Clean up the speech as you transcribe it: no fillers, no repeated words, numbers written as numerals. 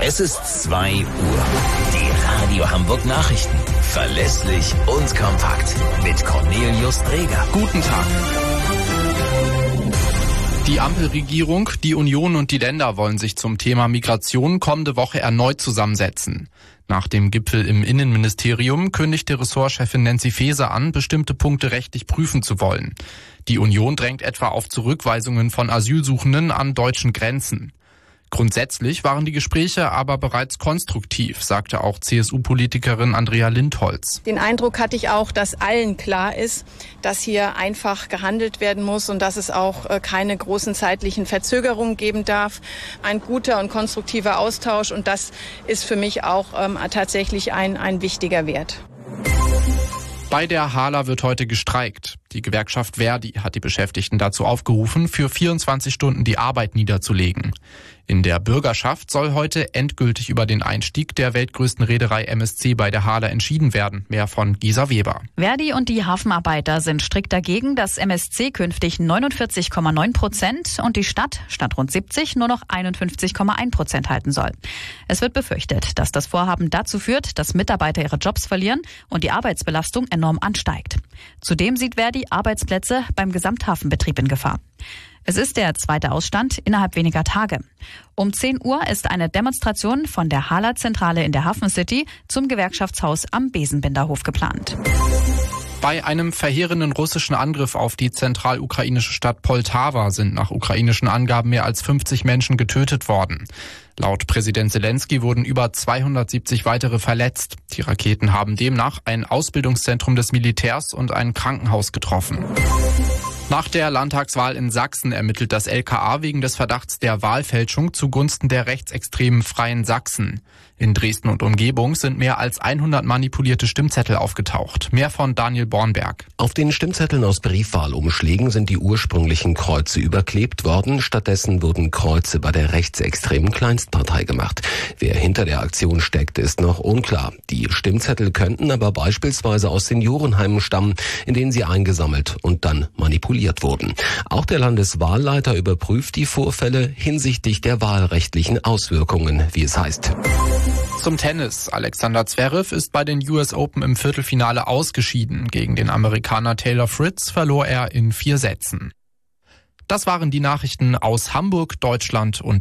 Es ist 2 Uhr. Die Radio Hamburg Nachrichten. Verlässlich und kompakt. Mit Cornelius Dreger. Guten Tag. Die Ampelregierung, die Union und die Länder wollen sich zum Thema Migration kommende Woche erneut zusammensetzen. Nach dem Gipfel im Innenministerium kündigte Ressortchefin Nancy Faeser an, bestimmte Punkte rechtlich prüfen zu wollen. Die Union drängt etwa auf Zurückweisungen von Asylsuchenden an deutschen Grenzen. Grundsätzlich waren die Gespräche aber bereits konstruktiv, sagte auch CSU-Politikerin Andrea Lindholz. Den Eindruck hatte ich auch, dass allen klar ist, dass hier einfach gehandelt werden muss und dass es auch keine großen zeitlichen Verzögerungen geben darf. Ein guter und konstruktiver Austausch, und das ist für mich auch tatsächlich ein wichtiger Wert. Bei der HALA wird heute gestreikt. Die Gewerkschaft ver.di hat die Beschäftigten dazu aufgerufen, für 24 Stunden die Arbeit niederzulegen. In der Bürgerschaft soll heute endgültig über den Einstieg der weltgrößten Reederei MSC bei der HALA entschieden werden. Mehr von Gisa Weber. ver.di und die Hafenarbeiter sind strikt dagegen, dass MSC künftig 49,9% und die Stadt statt rund 70 nur noch 51,1% halten soll. Es wird befürchtet, dass das Vorhaben dazu führt, dass Mitarbeiter ihre Jobs verlieren und die Arbeitsbelastung enorm ansteigt. Zudem sieht ver.di Arbeitsplätze beim Gesamthafenbetrieb in Gefahr. Es ist der zweite Ausstand innerhalb weniger Tage. Um 10 Uhr ist eine Demonstration von der HALA-Zentrale in der Hafen City zum Gewerkschaftshaus am Besenbinderhof geplant. Bei einem verheerenden russischen Angriff auf die zentralukrainische Stadt Poltawa sind nach ukrainischen Angaben mehr als 50 Menschen getötet worden. Laut Präsident Zelensky wurden über 270 weitere verletzt. Die Raketen haben demnach ein Ausbildungszentrum des Militärs und ein Krankenhaus getroffen. Nach der Landtagswahl in Sachsen ermittelt das LKA wegen des Verdachts der Wahlfälschung zugunsten der rechtsextremen Freien Sachsen. In Dresden und Umgebung sind mehr als 100 manipulierte Stimmzettel aufgetaucht. Mehr von Daniel Bornberg. Auf den Stimmzetteln aus Briefwahlumschlägen sind die ursprünglichen Kreuze überklebt worden. Stattdessen wurden Kreuze bei der rechtsextremen Kleinstpartei gemacht. Wer hinter der Aktion steckt, ist noch unklar. Die Stimmzettel könnten aber beispielsweise aus Seniorenheimen stammen, in denen sie eingesammelt und dann manipuliert wurden. Auch der Landeswahlleiter überprüft die Vorfälle hinsichtlich der wahlrechtlichen Auswirkungen, wie es heißt. Zum Tennis. Alexander Zverev ist bei den US Open im Viertelfinale ausgeschieden. Gegen den Amerikaner Taylor Fritz verlor er in 4 Sätzen. Das waren die Nachrichten aus Hamburg, Deutschland und